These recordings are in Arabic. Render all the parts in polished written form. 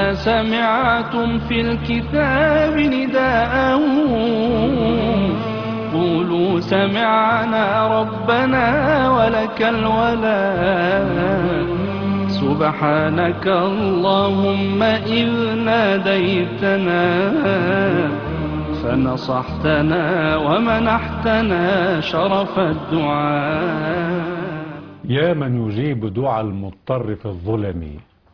ما سمعتم في الكتاب نداء قولوا سمعنا ربنا ولك الولاء. سبحانك اللهم إذ ناديتنا فنصحتنا ومنحتنا شرف الدعاء. يا من يجيب دعاء المضطر في الظلم،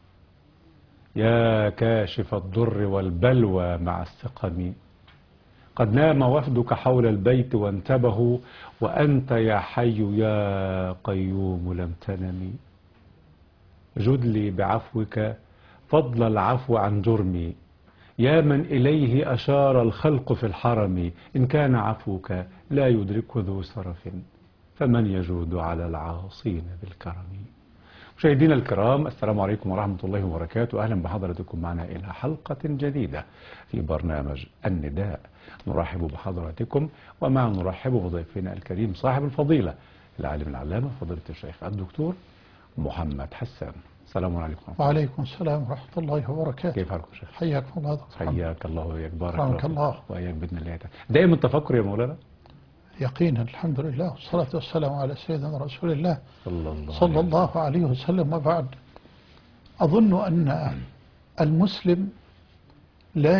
يا كاشف الضر والبلوى مع السقم، قد نام وفدك حول البيت وانتبهوا وأنت يا حي يا قيوم لم تنم. جد لي بعفوك فضل العفو عن جرمي، يا من إليه أشار الخلق في الحرم. إن كان عفوك لا يدركه ذو سرف، فمن يجود على العاصين بالكرم. مشاهدينا الكرام، السلام عليكم ورحمة الله وبركاته. أهلا بحضراتكم معنا إلى حلقة جديدة في برنامج النداء. نرحب بحضراتكم ومع نرحب بضيفنا الكريم صاحب الفضيلة العالم العلامة فضيلة الشيخ الدكتور محمد حسان. السلام عليكم. وعليكم السلام ورحمة الله وبركاته. كيف حالكم شيخ؟ حياكم الله دكتور. حياك الله وياك، بارك الله وإياك بإذن الله تعالى. دائما التفكر يا مولانا؟ يقينا الحمد لله، والصلاة والسلام على سيدنا رسول الله صلى الله عليه وسلم. وبعد، أظن أن المسلم لا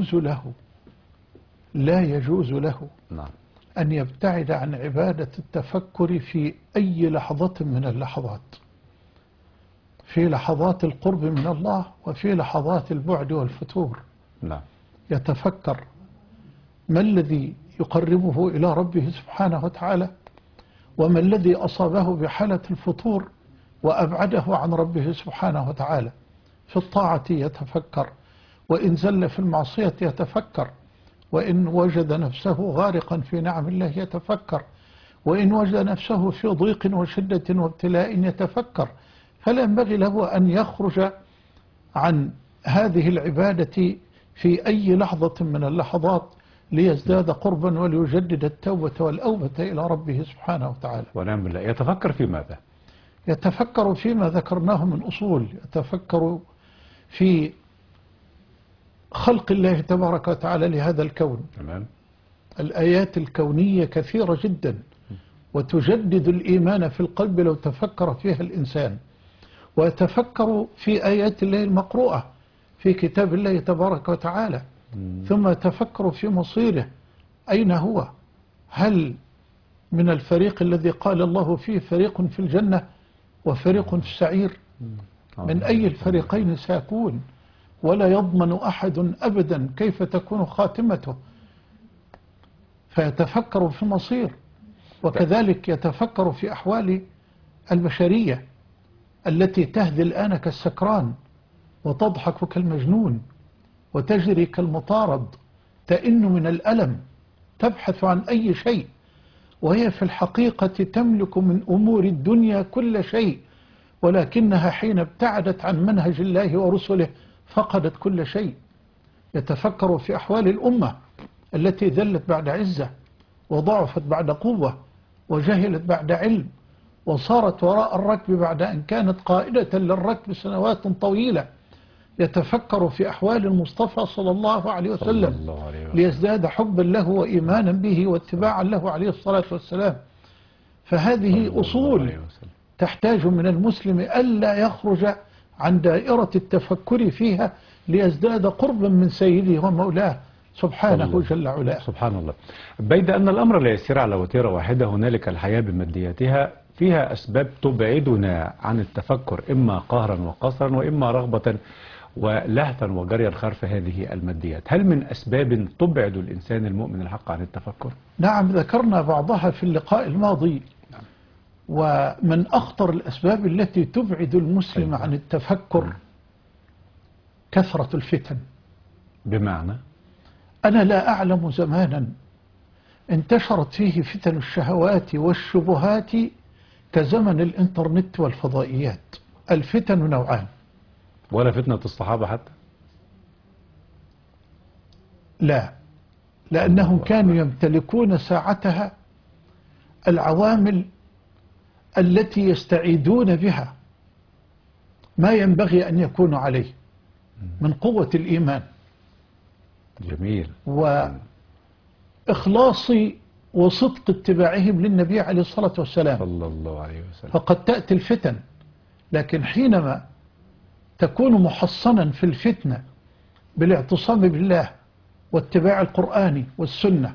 يجوز له نعم أن يبتعد عن عبادة التفكر في أي لحظة من اللحظات، في لحظات القرب من الله وفي لحظات البعد والفتور. نعم. يتفكر ما الذي يقربه إلى ربه سبحانه وتعالى، وما الذي أصابه بحالة الفتور وأبعده عن ربه سبحانه وتعالى. في الطاعة يتفكر، وإن زل في المعصية يتفكر، وإن وجد نفسه غارقا في نعم الله يتفكر، وإن وجد نفسه في ضيق وشدة وابتلاء يتفكر. فلا ينبغي له أن يخرج عن هذه العبادة في أي لحظة من اللحظات ليزداد قربا وليجدد التوبة والأوبة إلى ربه سبحانه وتعالى. ونعم بالله. يتفكر في ماذا؟ يتفكر فيما ذكرناه من أصول، يتفكر في خلق الله تبارك وتعالى لهذا الكون. تمام. الآيات الكونية كثيرة جدا وتجدد الإيمان في القلب لو تفكر فيها الإنسان. ويتفكر في آيات الله المقروءة في كتاب الله تبارك وتعالى. ثم يتفكر في مصيره، أين هو؟ هل من الفريق الذي قال الله فيه فريق في الجنة وفريق في السعير؟ من أي الفريقين سيكون؟ ولا يضمن أحد أبدا كيف تكون خاتمته. فيتفكر في المصير. وكذلك يتفكر في أحوال البشرية التي تهدي الآن كالسكران وتضحك كالمجنون وتجري كالمطارد، تئن من الألم، تبحث عن أي شيء، وهي في الحقيقة تملك من أمور الدنيا كل شيء، ولكنها حين ابتعدت عن منهج الله ورسله فقدت كل شيء. يتفكر في أحوال الأمة التي ذلت بعد عزة وضعفت بعد قوة وجهلت بعد علم وصارت وراء الركب بعد أن كانت قائدة للركب سنوات طويلة. يتفكر في أحوال المصطفى صلى الله عليه وسلم ليزداد حبا له وإيمانا به واتباعا له عليه الصلاة والسلام. فهذه أصول تحتاج من المسلم ألا يخرج عن دائرة التفكر فيها ليزداد قربا من سيده ومولاه سبحانه جل علاه. سبحان الله. بيد أن الأمر لا يسير على وتيرة واحدة، هنالك الحياة بمادياتها فيها أسباب تبعدنا عن التفكر، إما قهرا وقصرا وإما رغبة ولهفا وجريا خلف هذه الماديات. هل من أسباب تبعد الإنسان المؤمن الحق عن التفكر؟ نعم، ذكرنا بعضها في اللقاء الماضي. ومن أخطر الأسباب التي تبعد المسلم عن التفكر كثرة الفتن. بمعنى؟ أنا لا أعلم زمانا انتشرت فيه فتن الشهوات والشبهات كزمن الإنترنت والفضائيات. الفتن نوعان. ولا فتنة الصحابة حتى؟ لا، لأنهم كانوا يمتلكون ساعتها العوامل التي يستعيدون بها ما ينبغي أن يكونوا عليه. من قوة الإيمان جميل. وإخلاص وصدق اتباعهم للنبي عليه الصلاة والسلام. صلى الله عليه وسلم. فقد تأتي الفتن، لكن حينما تكون محصنا في الفتنة بالاعتصام بالله واتباع القرآن والسنة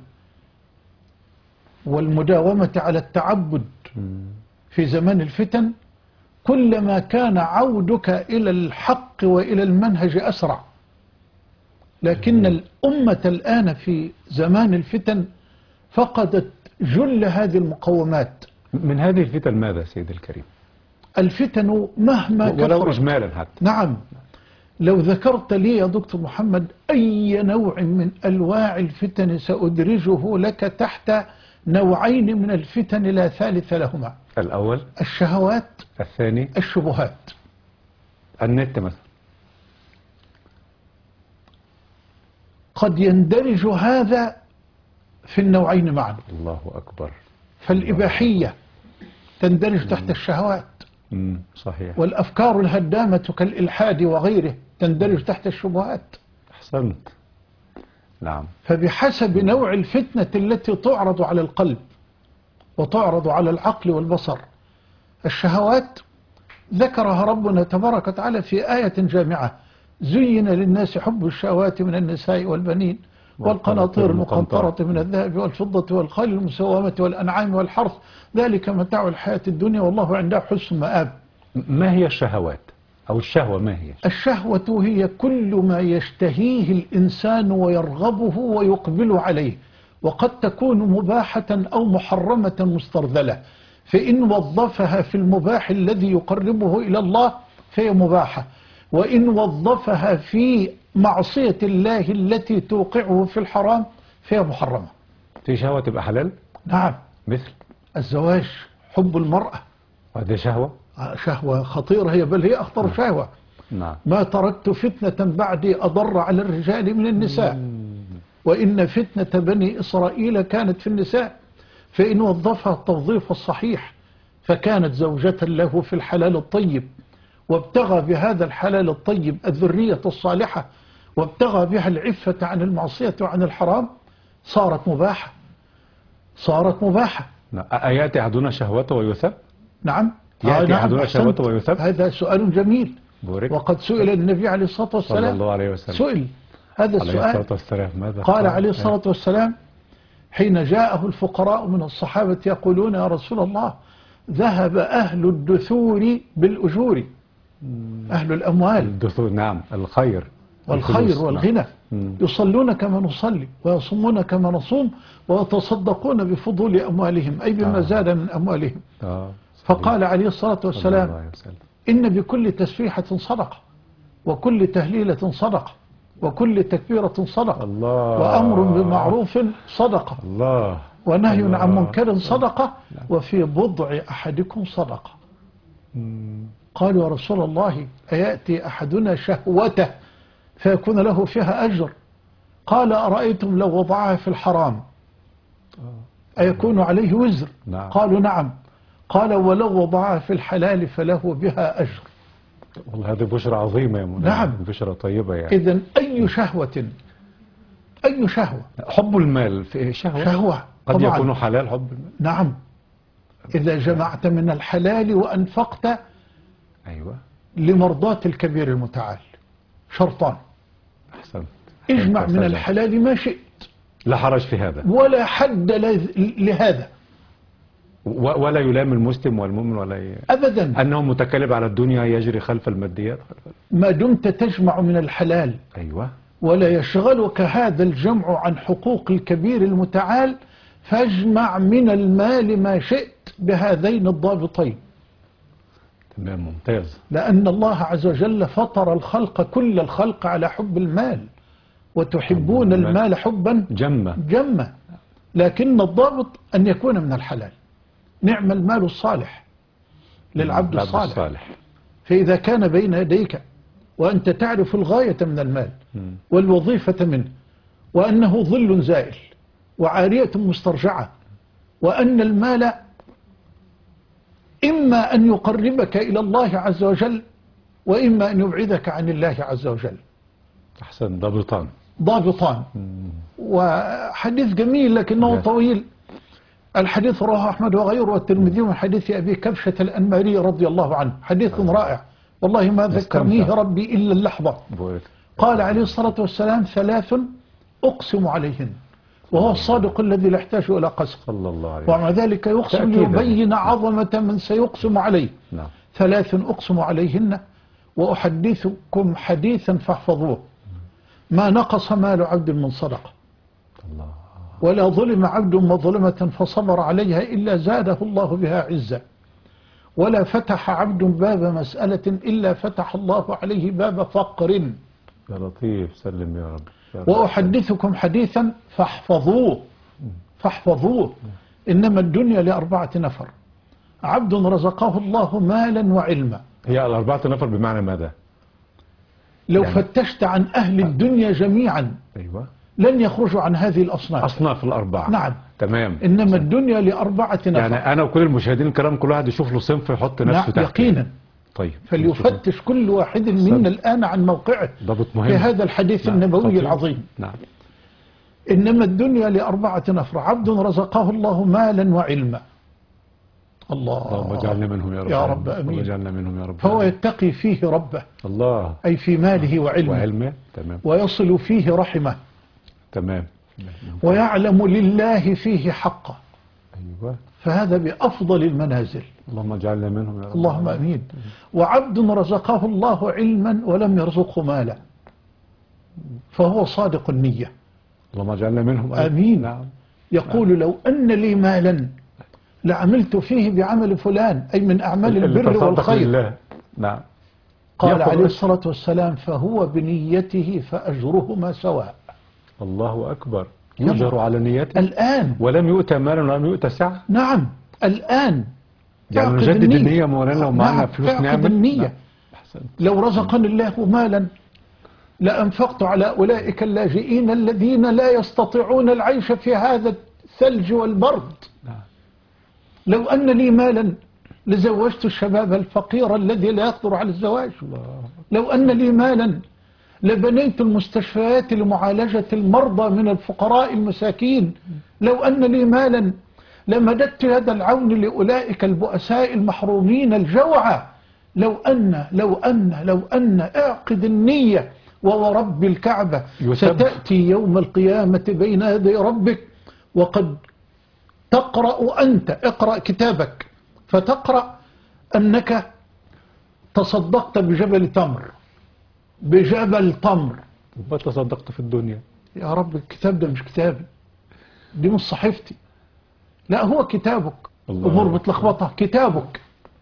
والمداومة على التعبد في زمان الفتن، كلما كان عودك إلى الحق وإلى المنهج أسرع. لكن الأمة الآن في زمان الفتن فقدت جل هذه المقومات. من هذه الفتن ماذا سيد الكريم؟ الفتن مهما كثرت، ولو إجمالا حتى. نعم. لو ذكرت لي يا دكتور محمد أي نوع من أنواع الفتن سأدرجه لك تحت نوعين من الفتن لا ثالث لهما. الأول الشهوات، الثاني الشبهات. النت مثلا. قد يندرج هذا في النوعين معا. الله أكبر. فالإباحية تندرج تحت الشهوات، صحيح. والأفكار الهدامة كالإلحاد وغيره تندرج تحت الشبهات. أحسنت. نعم. فبحسب نوع الفتنة التي تعرض على القلب وتعرض على العقل والبصر. الشهوات ذكرها ربنا تبارك وتعالى في آية جامعة: زين للناس حب الشهوات من النساء والبنين والقناطير المقنطرة من الذهب والفضة والخيل المسومة والأنعام والحرث ذلك متاع الحياة الدنيا والله عنده حسن مآب. ما هي الشهوات أو الشهوة؟ ما هي الشهوة؟ هي كل ما يشتهيه الإنسان ويرغبه ويقبل عليه، وقد تكون مباحة أو محرمة مسترذلة، فإن وظفها في المباح الذي يقربه إلى الله فهي مباحة، وإن وظفها في معصية الله التي توقعه في الحرام فهي محرمة. في شهوة تبقى حلال؟ نعم. مثل الزواج، حب المرأة، وهذه شهوة؟ شهوة خطيرة، هي بل هي أخطر شهوة. نعم. ما تركت فتنة بعدي أضر على الرجال من النساء، وإن فتنة بني إسرائيل كانت في النساء، فإن وظفها التوظيف الصحيح فكانت زوجة له في الحلال الطيب، وابتغى بهذا الحلال الطيب الذرية الصالحة، وابتغى بها العفة عن المعصية وعن الحرام، صارت مباحة. صارت مباحة. آيات أحدنا شهوته ويثب؟ نعم. يأتي أحدنا شهوته ويثب؟ هذا سؤال جميل. بورك. وقد سئل النبي عليه الصلاة والسلام صلى الله عليه وسلم، سئل هذا السؤال عليه الصلاة والسلام، ماذا قال عليه الصلاة والسلام حين جاءه الفقراء من الصحابة يقولون: يا رسول الله، ذهب أهل الدثور بالأجور، أهل الأموال، الدثور، نعم، الخير والخير والغنى، يصلون كما نصلي ويصومون كما نصوم ويتصدقون بفضول أموالهم، أي بما زاد من أموالهم. فقال عليه الصلاة والسلام: إن بكل تسبيحة صدقة، وكل تهليلة صدقة، وكل تكبيرة صدقة، وأمر بمعروف صدقة، ونهي عن منكر صدقة، وفي بضع أحدكم صدقة. قالوا: يا رسول الله، أيأتي أحدنا شهوته فيكون له فيها أجر؟ قال: أرأيتم لو وضعها في الحرام أيكون عليه وزر؟ قالوا: نعم. قال: ولو وضعها في الحلال فله بها أجر. والله هذه بشرى عظيمة يا مولانا. نعم، بشرى طيبة يعني. إذن أي شهوة، أي شهوة. حب المال في شهوة؟ شهوة قد طبعاً. يكون حلال حب المال. نعم، إذا جمعت من الحلال وأنفقت أيوة لمرضاة الكبير المتعال. شرطان: أحسنت. اجمع من الحلال ما شئت، لا حرج في هذا، ولا حد لهذا، ولا يلام المسلم والمؤمن ولا أبدا، أنه متكلب على الدنيا يجري خلف الماديات، ما دمت تجمع من الحلال. أيوة. ولا يشغلك هذا الجمع عن حقوق الكبير المتعال، فاجمع من المال ما شئت بهذين الضابطين. تمام، ممتاز. لأن الله عز وجل فطر الخلق، كل الخلق، على حب المال، وتحبون المال حبا جما، لكن الضابط أن يكون من الحلال. نعم المال الصالح للعبد الصالح. فإذا كان بين يديك وأنت تعرف الغاية من المال والوظيفة منه، وأنه ظل زائل وعارية مسترجعة، وأن المال إما أن يقربك إلى الله عز وجل، وإما أن يبعدك عن الله عز وجل. أحسن، ضابطان. ضابطان. وحديث جميل لكنه طويل. الحديث رواه أحمد وغيره والترمذي من حديث أبي كبشة الأنماري رضي الله عنه، حديث رائع والله ما ذكرنيه ربي إلا اللحظة. قال عليه الصلاة والسلام: 3 أقسم عليهن، وهو الصادق الذي لا يحتاج إلى قسم، صلى الله عليه وسلم. ومع ذلك يقسم ليبين عظمة من سيقسم عليه. 3 أقسم عليهن وأحدثكم حديثا فاحفظوه: ما نقص مال عبد من صدقة، ولا ظلم عبد مظلمة فصبر عليها إلا زاده الله بها عزة، ولا فتح عبد باب مسألة إلا فتح الله عليه باب فقر. يا لطيف، سلم يا رب. وأحدثكم حديثا فاحفظوه. إنما الدنيا ل4 نفر: عبد رزقه الله مالا وعلما. هي 4 نفر بمعنى ماذا؟ لو يعني فتشت عن أهل الدنيا جميعا أيوة لن يخرجوا عن هذه الأصناف. أصناف ال4. نعم تمام. إنما الدنيا ل4 نفر. يعني أنا وكل المشاهدين الكرام كل واحد يشوف له صنف يحط نفسه تحت. يقينا. طيب، فليفتش كل واحد منا الآن عن موقعه في هذا الحديث النبوي العظيم. نعم. إنما الدنيا ل4 نفر: عبد رزقه الله مالا وعلما. اللهم اجعلنا منهم يا رب آمين. اجعلنا منهم يا رب. فهو يتقي فيه ربه، الله، أي في ماله وعلمه. تمام. ويصل فيه رحمه. تمام. ويعلم لله فيه حقه. أيوة. فهذا بأفضل المنازل. اللهم اجعلنا منهم يا رب. اللهم امين. وعبد رزقه الله علما ولم يرزقه مالا، فهو صادق النية. اللهم اجعلنا منهم. امين. نعم. يقول: لو أن لي مالا لعملت فيه بعمل فلان، أي من أعمال البر والخير. نعم. قال عليه الصلاة والسلام: فهو بنيته فأجرهما سواء. الله أكبر. يجر على نيته الآن، ولم يؤتى مالا ولم يؤتى سعة. نعم الآن. يعني نجدد النية مولانا ومعنا فلوس نعمل النية. لو رزقني الله مالا لأنفقت على أولئك اللاجئين الذين لا يستطيعون العيش في هذا الثلج والبرد. لو أن لي مالا لزوجت الشباب الفقير الذي لا يقدر على الزواج. لو أن لي مالا لبنيت المستشفيات لمعالجة المرضى من الفقراء المساكين. لو أن لي مالا لمددت يد العون لأولئك البؤساء المحرومين الجوعى. لو أن اعقد النية وورب الكعبة ستأتي يوم القيامة بين يدي ربك وقد تقرأ أنت، اقرأ كتابك فتقرأ أنك تصدقت بجبل تمر، بجبل تمر. ما تصدقت في الدنيا يا رب، الكتاب ده مش كتابي، دي مش صحيفتي، لا هو كتابك. أمور متلخبطة، كتابك.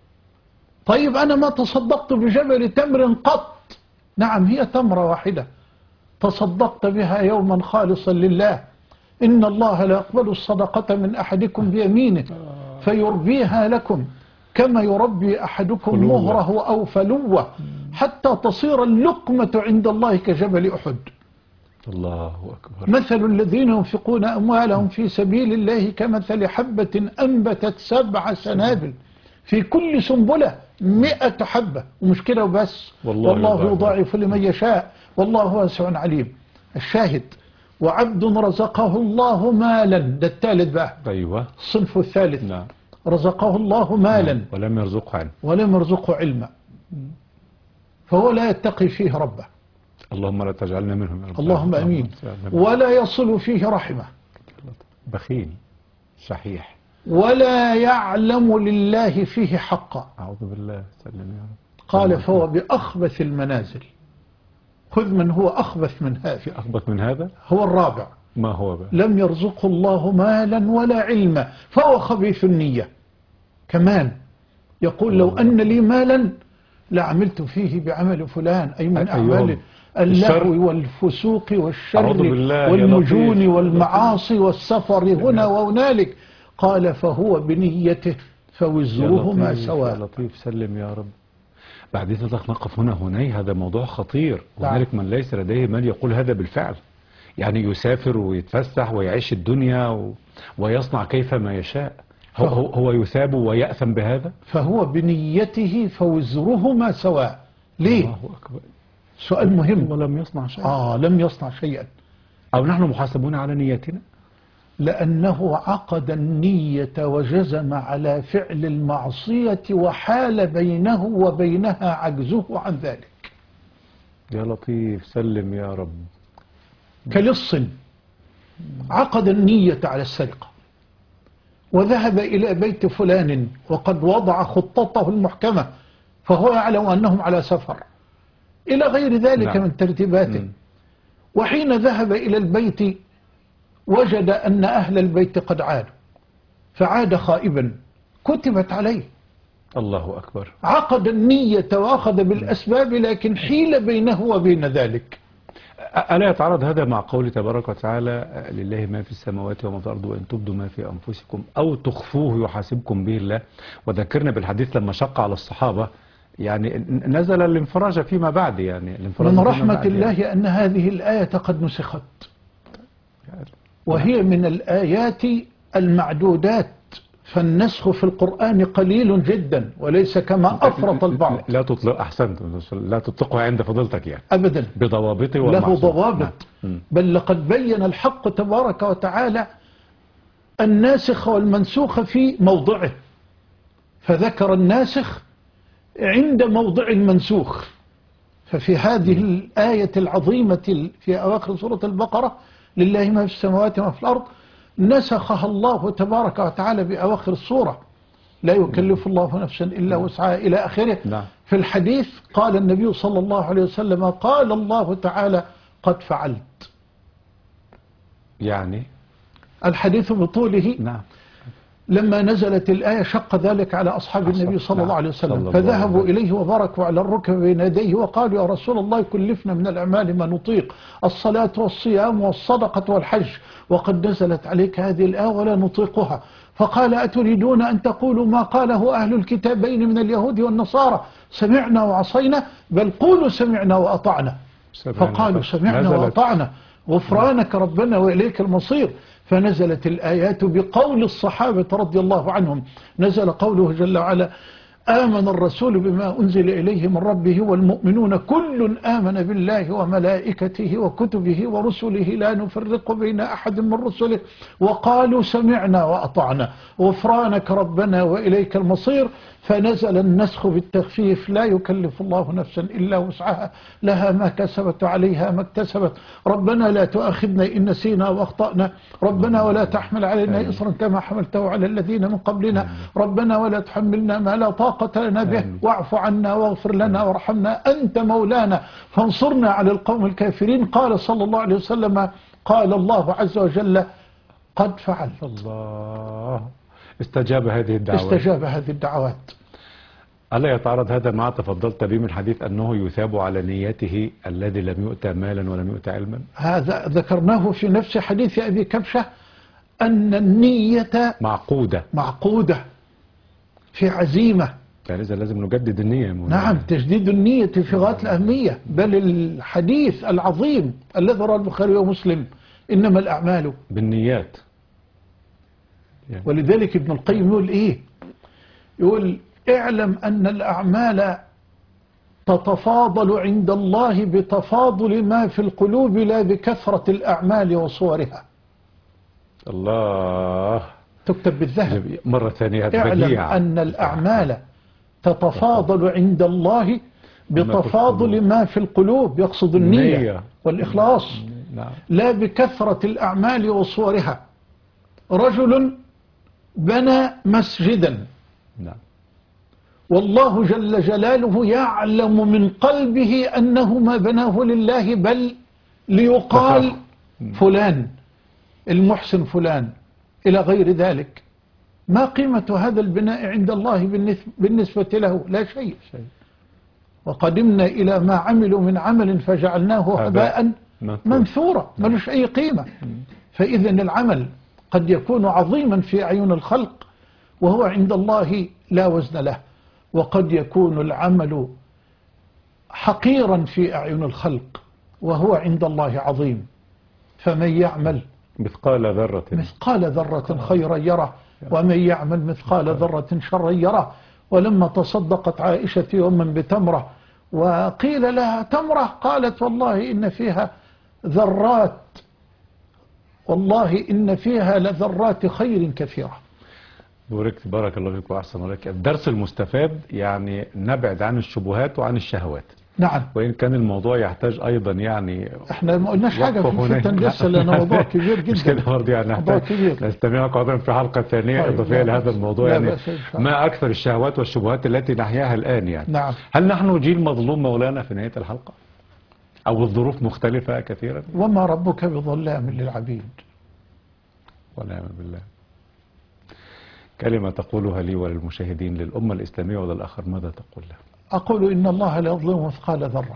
طيب أنا ما تصدقت بجبل تمر قط. نعم، هي تمرة واحدة تصدقت بها يوما خالصا لله. إن الله لا يقبل الصدقة من أحدكم بيمينه فيربيها لكم كما يربي أحدكم مهره أو فلوه حتى تصير اللقمة عند الله كجبل أحد. الله أكبر. مثل الذين ينفقون أموالهم في سبيل الله كمثل حبة أنبتت 7 سنابل في كل سنبلة 100 حبة. ومش كده وبس، والله يضاعف لمن يشاء والله واسع عليم. الشاهد: وعبد رزقه الله مالا، ده الثالث بقى. أيوة، الصنف الثالث. نعم. رزقه الله مالا ولم يرزقه علما فهو لا يتقي فيه ربه. اللهم لا تجعلنا منهم يا رب. اللهم امين. ولا يصل فيه رحمه، بخيل شحيح، ولا يعلم لله فيه حقا. أعوذ بالله، سلم يا رب. قال: فهو بأخبث المنازل. خذ من هو أخبث من هذا. أخبث من هذا هو الرابع. ما هو بقى؟ لم يرزقه الله مالا ولا علما فهو خبيث النية. كمان يقول: لو أن لي مالا لعملت فيه بعمل فلان، أي من أعمال اللهو والفسوق والشر والمجون والمعاصي والسفر هنا وهنالك. قال: فهو بنيته فوزرهما سواء. يا لطيف، سلم يا رب. بعد ذلك نقف هنا هذا موضوع خطير. وهنالك من ليس لديه مال يقول هذا بالفعل، يعني يسافر ويتفسح ويعيش الدنيا ويصنع كيفما يشاء. هو يثاب ويأثم بهذا. فهو بنيته فوزرهما سواء. ليه؟ الله أكبر. سؤال مهم. ولم يصنع شيئا. لم يصنع شيئا. أو نحن محاسبون على نيتنا؟ لأنه عقد النية وجزم على فعل المعصية وحال بينه وبينها عجزه عن ذلك. يا لطيف سلم يا رب. كلص عقد النية على السرقة وذهب إلى بيت فلان وقد وضع خطته المحكمة فهو يعلم أنهم على سفر إلى غير ذلك. نعم. من ترتيباته. وحين ذهب إلى البيت وجد أن أهل البيت قد عادوا فعاد خائبا كتبت عليه. الله أكبر. عقد النية وأخذ بالأسباب لكن حيل بينه وبين ذلك. ألا يتعارض هذا مع قول تبارك وتعالى لله ما في السماوات وما في الأرض وإن تبدوا ما في أنفسكم أو تخفوه يحاسبكم به الله. وذكرنا بالحديث لما شق على الصحابة يعني نزل الانفراج فيما بعد. يعني الانفراج من فيما رحمة بعد الله يعني. أن هذه الآية قد نسخت وهي من الآيات المعدودات. فالنسخ في القرآن قليل جدا وليس كما أفرط البعض. لا تطلق. أحسنت. لا تطلقها عند فضيلتك يعني. أبدا. بضوابطه له ومحسوب. ضوابط. بل لقد بين الحق تبارك وتعالى الناسخ والمنسوخ في موضعه فذكر الناسخ عند موضع المنسوخ. ففي هذه الآية العظيمة في أواخر سورة البقرة لله ما في السماوات وما في الأرض نسخها الله تبارك وتعالى بأواخر السورة. لا يكلف الله نفسا إلا وسعها إلى آخره. نعم. في الحديث قال النبي صلى الله عليه وسلم قال الله تعالى قد فعلت. يعني الحديث بطوله. نعم. لما نزلت الآية شق ذلك على أصحاب النبي صلى الله عليه وسلم فذهبوا إليه وباركوا على الركب بين يديه وقالوا يا رسول الله كلفنا من الأعمال ما نطيق الصلاة والصيام والصدقة والحج وقد نزلت عليك هذه الآية ولا نطيقها. فقال أتريدون أن تقولوا ما قاله أهل الكتابين من اليهود والنصارى سمعنا وعصينا بل قولوا سمعنا وأطعنا. فقالوا سمعنا وأطعنا غفرانك ربنا وإليك المصير. فنزلت الآيات بقول الصحابة رضي الله عنهم. نزل قوله جل وعلا آمن الرسول بما أنزل إليه من ربه والمؤمنون كل آمن بالله وملائكته وكتبه ورسله لا نفرق بين أحد من رسله وقالوا سمعنا وأطعنا غفرانك ربنا وإليك المصير. فنزل النسخ بالتخفيف لا يكلف الله نفسا إلا وسعها لها ما كسبت وعليها ما اكتسبت ربنا لا تؤاخذنا إن نسينا وأخطأنا ربنا ولا تحمل علينا إصرا كما حملته على الذين من قبلنا ربنا ولا تحملنا ما لا طاقة لنا به واعف عنا واغفر لنا وارحمنا أنت مولانا فانصرنا على القوم الكافرين. قال صلى الله عليه وسلم قال الله عز وجل قد فعلت. الله استجاب هذه الدعوات. استجاب هذه الدعوات. ألا يتعارض هذا مع تفضلت به من حديث أنه يثاب على نيته الذي لم يؤتى مالا ولم يؤتى علما؟ هذا ذكرناه في نفس حديث أبي كبشة أن النية معقودة في عزيمة. يعني إذا لازم نجدد النية. نعم تجديد النية في غاية الأهمية. بل الحديث العظيم الذي رواه البخاري ومسلم إنما الأعمال بالنيات. ولذلك ابن القيم يقول إيه؟ يقول اعلم أن الأعمال تتفاضل عند الله بتفاضل ما في القلوب لا بكثرة الأعمال وصورها. الله. تكتب بالذهب مرة ثانية. اعلم أن الأعمال تتفاضل عند الله بتفاضل ما في القلوب يقصد النية والإخلاص لا بكثرة الأعمال وصورها. رجل بنى مسجدا والله جل جلاله يعلم من قلبه أنه ما بناه لله بل ليقال فلان المحسن فلان إلى غير ذلك. ما قيمة هذا البناء عند الله بالنسبة له؟ لا شيء. وقدمنا إلى ما عملوا من عمل فجعلناه هباء منثورا ملوش أي قيمة. فإذا العمل قد يكون عظيما في أعين الخلق وهو عند الله لا وزن له وقد يكون العمل حقيرا في أعين الخلق وهو عند الله عظيم. فمن يعمل مثقال ذرة خيرا يره ومن يعمل مثقال ذرة شرا يره. ولما تصدقت عائشة يوما بتمرة وقيل لها تمرة، قالت والله إن فيها ذرات، والله إن فيها لذرات خير كثيرة. بارك الله فيك وأحسن عليك. الدرس المستفاد يعني نبعد عن الشبهات وعن الشهوات. نعم. وإن كان الموضوع يحتاج أيضا يعني احنا ما قلناش حاجة في الفتن لسه، لأنه موضوع كبير جدا. مش كده برضه يعني موضوع نحتاج كبير. نستمعك أيضا في حلقة ثانية طيب إضافية لهذا الموضوع. يعني ما أكثر الشهوات والشبهات التي نحياها الآن يعني. نعم. هل نحن جيل مظلوم مولانا في نهاية الحلقة؟ أو الظروف مختلفة كثيرا؟ وما ربك بظلام للعبيد. ونعم بالله. كلمة تقولها لي وللمشاهدين للأمة الإسلامية وللآخر، ماذا تقول له؟ أقول إن الله لا يظلم مثقال ذرة.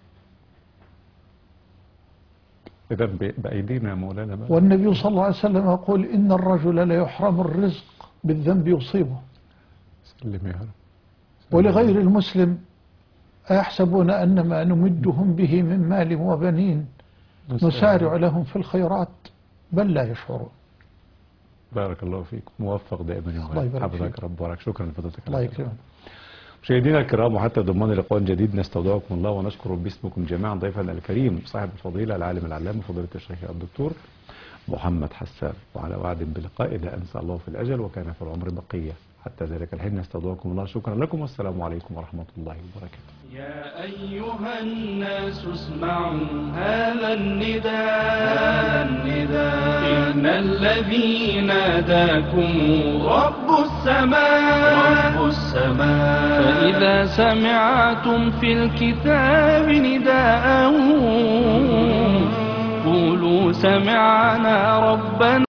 إذا بأيدينا يا مولانا بقى. والنبي صلى الله عليه وسلم يقول إن الرجل لا يحرم الرزق بالذنب يصيبه. سلم يا رب. ولغير المسلم أيحسبون أن ما نمدهم به من مال وبنين نسارع لهم في الخيرات بل لا يشعرون. بارك الله فيك، موفق دائما يا مولانا. حفظك رب وبارك. شكرا لفضلتك. الله يكرمك. مشاهدينا الكرام، وحتى ضمان لقاء جديد نستودعكم الله ونشكر باسمكم جميعا ضيفنا الكريم صاحب الفضيلة العالم العلامة فضيلة الشيخ الدكتور محمد حسان، وعلى وعد بلقاء إذا أنسى الله في الأجل وكان في العمر بقية. حتى ذلك الحين نستودعكم الله. شكرا لكم والسلام عليكم ورحمة الله وبركاته. يا أيها الناس اسمعوا هذا النداء، إن الذي ناداكم رب السماء، فإذا سمعتم في الكتاب نداءه قولوا سمعنا ربنا